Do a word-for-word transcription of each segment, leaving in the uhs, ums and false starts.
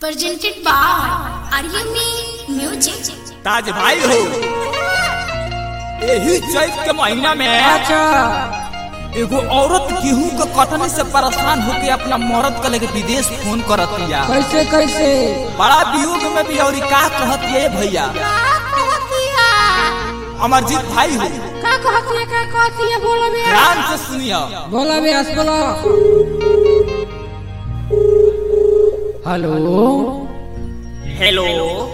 presented by Aryami Music. ताज भाई हो यही चैत के महीना में अच्छा एगो औरत गेहूं के कटनी से परेशान होके अपना मर्द के लेके विदेश फोन करतिया। कैसे कैसे बड़ा वियोग में भी और का कहतिए भैया अमरजीत भाई हो का कहती है का कहती है बोलो बे ध्यान से सुनिया। बोलो बे हस बोलो। हेलो हेलो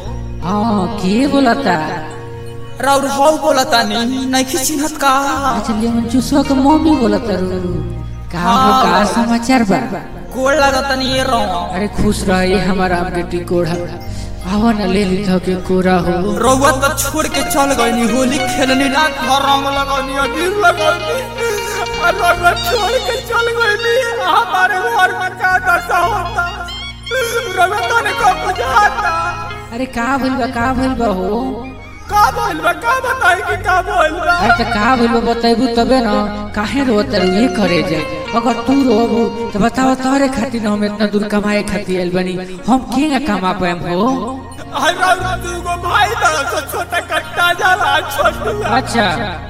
हाँ के बोलता राउर हाउ बोलता नहीं नहीं चिन्हत का। अच्छा लेमन चूसवा के मम्मी बोलता रू का हो का समाचार बा गोड़ लगता नहीं ये रो अरे खुश रहे हमारा आपके टिकोड़ा आवा न ले ली के कोरा हो रउआ तो छोड़ के चल गई होली खेलनी रात भर रंग लगौनी अबीर लगौनी और रउआ छोड़ के चल गई हमारे घर में का दशा होता रउआ तो ने को बुझाता। अरे का भइल बा का भइल बा हो का बोल बा का बताई कि का बोल बा। अरे तो का भइल बा बताइबू तबे न काहे रोत ये करे जाए अगर तू रोबू तो बताओ तोरे खातिर हम इतना दूर कमाए खातिर आइल बनी हम के कमा पाएम हो। हमरा दू गो भाई दा छोटा कट्टा जाला छोटू अच्छा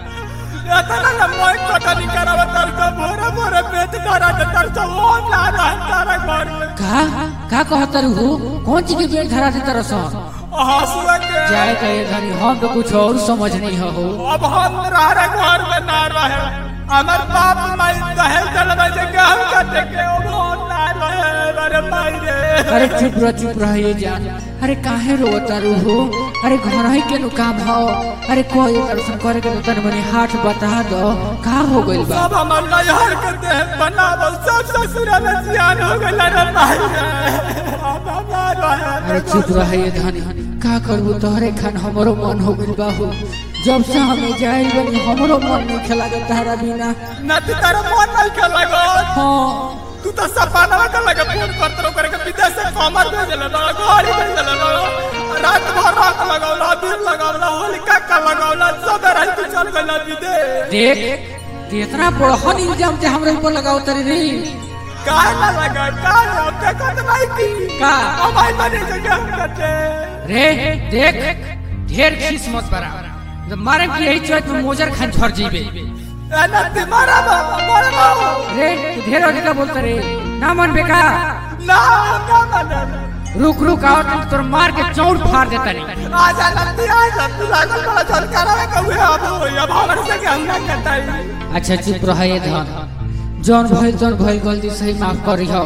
इतना ना मोय कटनी करावा तर तो भोरे भोरे पेट धरा तर तो वो ना रह तारा घर में का का कहतर हो कौन चीज के पेट धरा दे तरस हसुआ के जाए का ये धनी हम तो कुछ और समझ नहीं हो। अब हम रह घर में ना रहे हमार बाप माई दहेज चलवा जे गांव का देखे वो ना रहे अरे माई रे। अरे चुप रह चुप रह ये जान अरे काहे रोता रू हो अरे घर ही के नु काम हो अरे कोई दर्शन करे के तन मनी हाथ बता दो का हो गइल बा। सब हमर नैहर के देह बनावल सब ससुर में जियान हो गइल रे माई रे अब ना रहे। अरे चुप रह ये धनी का करबू तोहरे खान हमरो मन हो गइल बा हो जब से हमें जाइल बनी हमरो मन नहीं खेला के तारा बिना न तू तारा मन नहीं के लगो हां तू तो सपना के लगे फोन करत रहो करे के विदेश से कमर भेजल ना गाड़ी भेजल ना रात भर रात लगावला दिन लगावला होलिका का लगावला सब रह तू चल गइल विदेश। देख ते इतना बड़हन इल्जाम ते हमरे ऊपर लगाओ तरी रे काहे ना लगा का अब देखत नहीं की का ओ भाई बने जगह करते रे देख ढेर खीस मत बरा जब मारे की यही चोट में मोजर खान झड़ जीबे ना तुम्हारा मारा रे तू ढेर आगे का बोलता रे ना मन बेका ना ना ना रुक रुक आओ तुम तोर मार के चौड़ फाड़ देता नहीं आजा नंदी आजा तू लागल बड़ा चल करावे कहू अब अब हमर से के अंगा कटाई। अच्छा चुप रह ये धन जौन भइल जौन भइल गलती सही माफ करी हो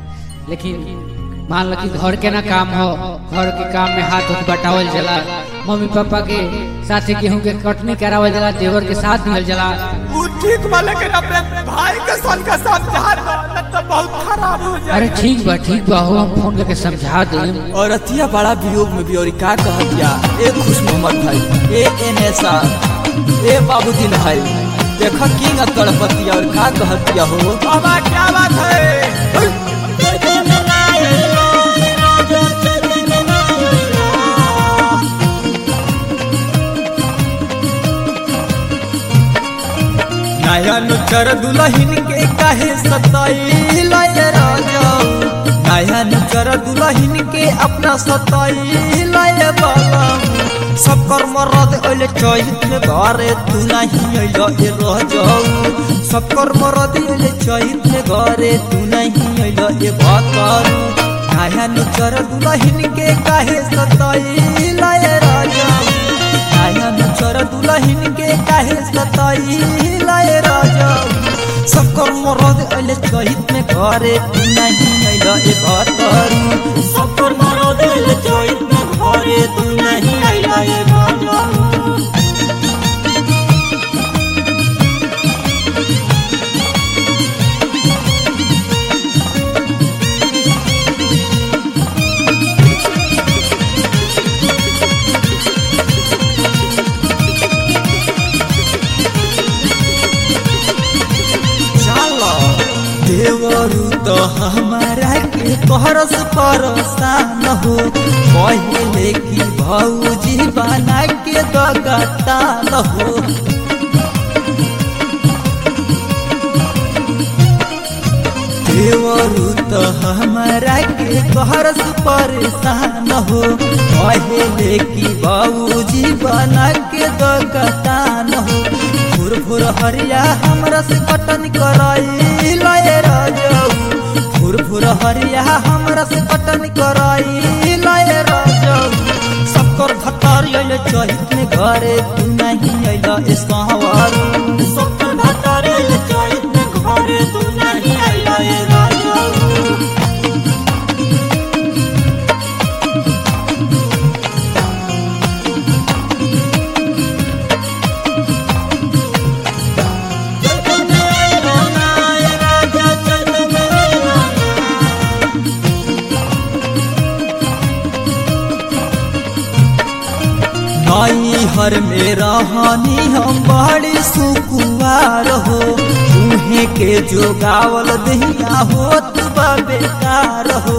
लेकिन मान लो कि घर के ना काम हो घर के काम में हाथ उठ बटावल जला मम्मी पापा के साथे गेहूं के कटनी करावल जला देवर के साथ दिहल जला उ ठीक बा लेकिन अपने भाई के सन का समझा दो न तो बहुत खराब हो जाए। अरे ठीक बा ठीक बा हो हम फोन करके समझा दे। और अतिया बड़ा वियोग में भी और का कह दिया ए खुश मोहम्मद भाई ए एनएसा ए बाबूदीन भाई देखो किंग तड़पती और का कह दिया हो बाबा क्या बात है। नया नुचर दुल्हन के काहे सताई लाए राजा नया नुचर दुल्हन के अपना सताई लाए बाला सब कर मरद ओले चैत में घरे तू नहीं अइलो ए रह जाऊ सब कर मरद ओले चैत में घरे तू नहीं अइलो ए भातारू नया नुचर दुल्हन के काहे सताई लाए राजा नया नुचर दुल्हन के काहे सताई लाए राजा सब कर मरद अइले चैत में घरे तू नहीं अइलो ए भातारू सब कर मरद अइले चैत में घरे तू नहीं अइलो ए भातारू। देवरू तो हमारा के परस परेशान हो पहले की भौजी बना के दगता हो देवरू तो हमारा के घर से परेशान हो पहले की बाबूजी बना के दगतान हो भोर भोर हरिया हमरा से कटन कराई लय राजाऊ भोर भोर हरिया हमरा से कटन कराई लय राजाऊ सबकर भतार अइले चहित में घरे तू नहीं अइला इसवारू सबकर भतार अइले चहित में घरे तू नहीं अइला ए राजाऊ हर में रहनी हम बड़ी सुकुवार हो उहे के जो गावल दहिया होत बा बेकार हो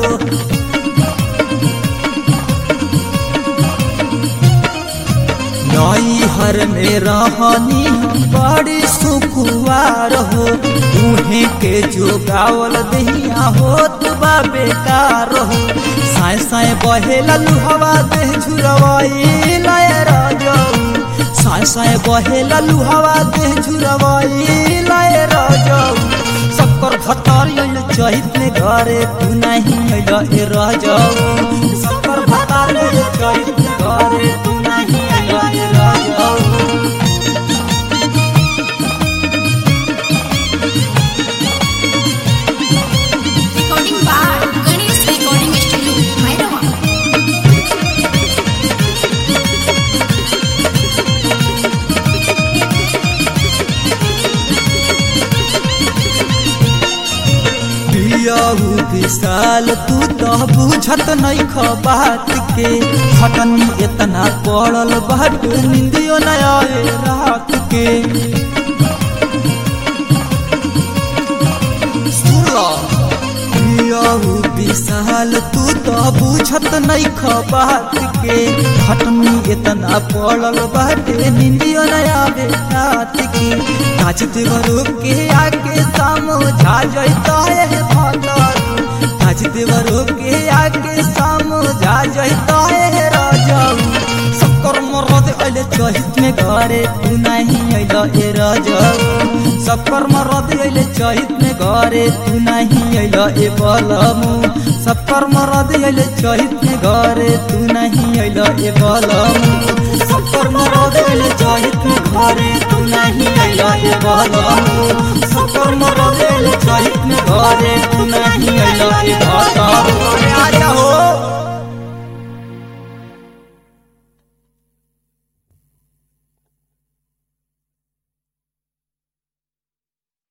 नई हर में रहनी हम बड़ी सुकुवार हो उहे के जो गावल दहिया होत बा बेकार हो साए साए बहेला लुहवा देह झुरवाई लय राजाऊ साए साए बहेला लुहवा देह झुरवाई लय राजाऊ सबकर भतार अइले चहित में घरे तू नहीं अइला ए राजाऊ सबकर भतार अइले चहित में घरे तू नहीं अइला ए राजाऊ Recording by Ganesh Recording Studio, Mairava. पियाऊ विशाल तू तो बुझत नहीं ख बात के खटनी इतना पड़ल बाट निंदियो न आए रात के पियाऊ विशाल तू तो बुझत नहीं ख बात के खटनी इतना पड़ल बाट निंदियो न आए रात के काज देवरो के आके समझा जैता है काज देवरो के आके समझा जैता है राजाऊ सबकर मरद अइले चहित में घरे तू नहीं अइला ए राजाऊ सबकर मरद अइले चहित में घरे तू नहीं अइला ए बलमू सबकर मरद अइले चहित में घरे तू नहीं अइला ए बलमू सबकर मरद अइले चहित में घरे तू नहीं अइला ए बलमू सबकर मरद अइले चहित में घरे तू नहीं अइला ए बलमू आजा हो